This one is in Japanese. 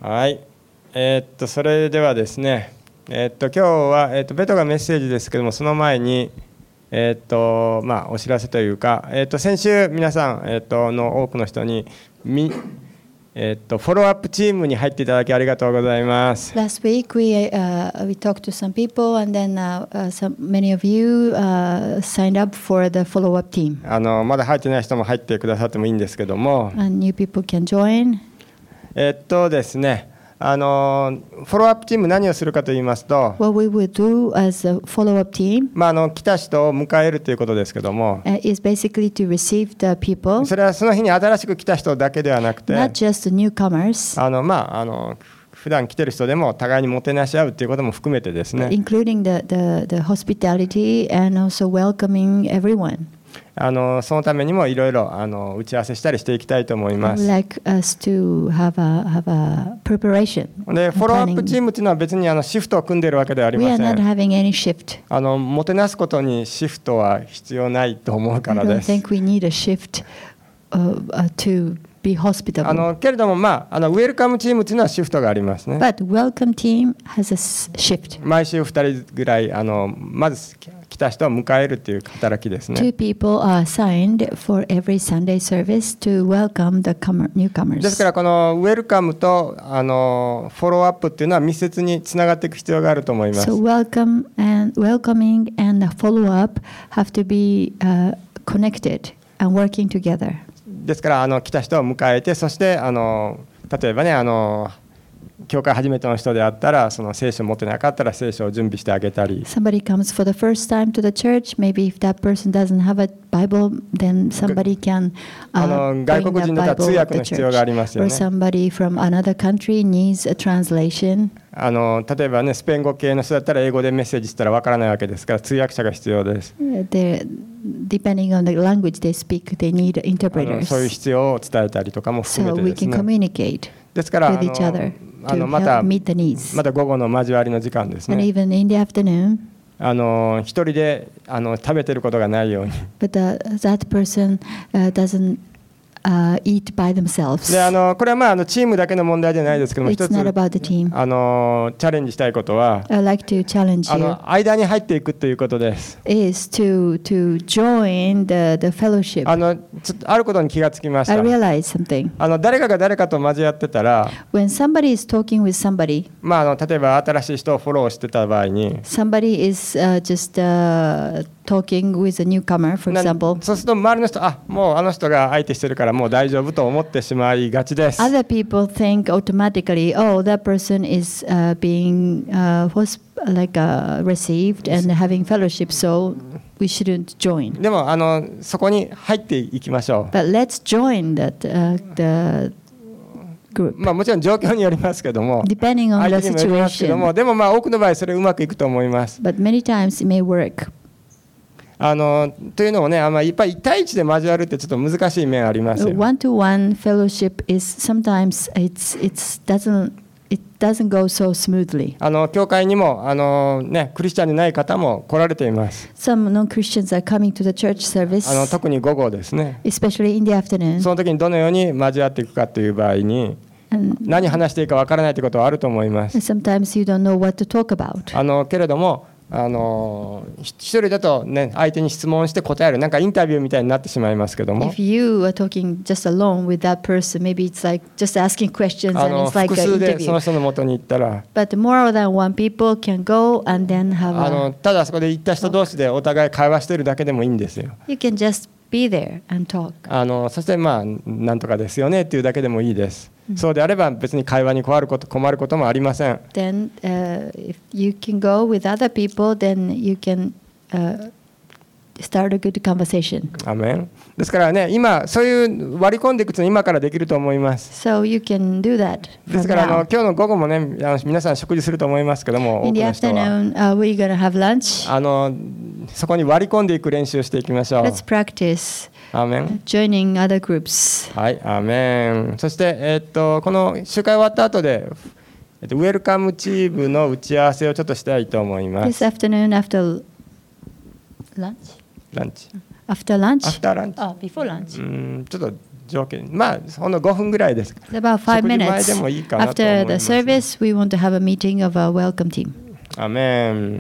はい。それではですね、今日は、ベトがメッセージですけども、その前に、お知らせというか、先週皆さん、の多くの人にフォローアップチームに入っていただきありがとうございます。 Last week we talked to some people and then many of you signed up for the follow-up team. まだ入ってない人も入ってくださってもいいんですけども、 And new people can join. ですね、フォローアップチーム何をするかと言いますと、 What we will do as a follow-up team 来た人を迎えるということですけども、 is basically to receive the people, それはその日に新しく来た人だけではなくて、 not just the newcomers, 普段来てる人でも互いにもてなし合うということも含めてですね、 including the hospitality and also welcoming everyone. そのためにもいろいろ打ち合わせしたりしていきたいと思いま I す。 would like us to have a preparation. でフォローアップチームというのは別にシフトを組んでいるわけではあり We ま are せ not ん。 having any shift. もてなすことにシフトは必要ないと思うか I ら don't です。 think we need a shift to be hospitable. けれどもウェルカムチームというのはシフトがありますね。 But welcome team has a shift. 毎週2人ぐらいまず来た人を迎えるという働きですね。 Two people are assigned for every Sunday service to welcome the ですか newcomers. らこのウェルカムとフォローアップっていうのは密接につながっていく必要があると思います。 So welcoming and the follow-up have to be connected and working together. ですから来た人を迎えて、そして例えばね教会初めての人であったらその聖書を持ってなかったら聖書を準備してあげたり、 Somebody comes for the first time to the church. Maybe if that person doesn't have a Bible, then somebody can bring 外国 the 人だったら通 Bible 訳 of の the 必要があ church. りますよ Or ね。 somebody from another country needs a translation. 例えばねスペイン語系の人だったら英語でメッセージしたらわからないわけですから通訳者が必要です。 Depending on the language they speak, they need interpreters. そういう必要を伝えたりとかも含 So めて we です can ね。 communicate ですから with each other to また help meet the needs. また午後の交わりの時間です And ね。 even in the afternoon, 一人で食べてることがないように。 but that person doesn't eat by themselves. でこれはチームだけの問題じゃないですけども、一 It's つ not about the team. チャレンジしたいことは I'd like to challenge you 間に入っていくということです。 is to join the fellowship. ちょっとあることに気がつきまし I た。 realized something. 誰かが誰かと交わってたら、 When somebody is talking with somebody, 例えば新しい人をフォローしてた場合に、 somebody is just talking with a newcomer, for な example. そうすると周りの人もうあの人が相手してるからもう大丈夫と思ってしまいがちです。 Other people think automatically, oh, that person is being received and having fellowship, so we shouldn't join. でもそこに入っていきましょう。 But let's join the group, もちろん状況によりますけども、 depending on 相 the 手にもよりますけど situation. も、でも多くの場合それうまくいくと思います。 But many times it may work. というのもね、やっぱり1対1で交わるってちょっと難しい面ありますよ。 One-to-one fellowship is sometimes it doesn't go so smoothly. 教会にもクリスチャンでない方も来られています。 Some non-Christians are coming to the church service, 特に午後ですね。 especially in the afternoon. その時にどのように交わっていくかという場合に、 And 何話していいかわからないということはあると思います。 sometimes you don't know what to talk about. けれども一人だとね相手に質問して答えるなんかインタビューみたいになってしまいますけども、 If you are talking just alone with that person, maybe it's like just asking questions and it's like 複 an 数でその interview. 人の元に行ったら、 But more than one people can go and then have a, ただそこで行った人同士でお互い会話してるだけでもいいんですよ。 you can just be there and talk. そしてなんとかですよねっていうだけでもいいです。そうであれば別に会話に困ることもありません。 Then if you can go with other people, then you can start a good conversation. アメン。ですからね、今そういう割り込んでいくの今からできると思います。 So you can do that で from すから now. 今日の午後もね皆さん食事すると思いますけども、多 In く the の人は afternoon, we're going to have lunch. そこに割り込んでいく練習をしていきましょう。 Let's practice アーメン。 joining other groups. はい、アーメン。そして、この集会終わった後で、ウェルカムチームの打ち合わせをちょっとしたいと思いま This す。 afternoon after lunch? ランチ。 After lunch? アフターランチ。 Oh, before lunch. ちょっと条件、まあほんの5分ぐらいです。 It's about 5 食事前 minutes. でもいいかなと思い After ま the す。 service, we want to have a meeting of our welcome team. アメン。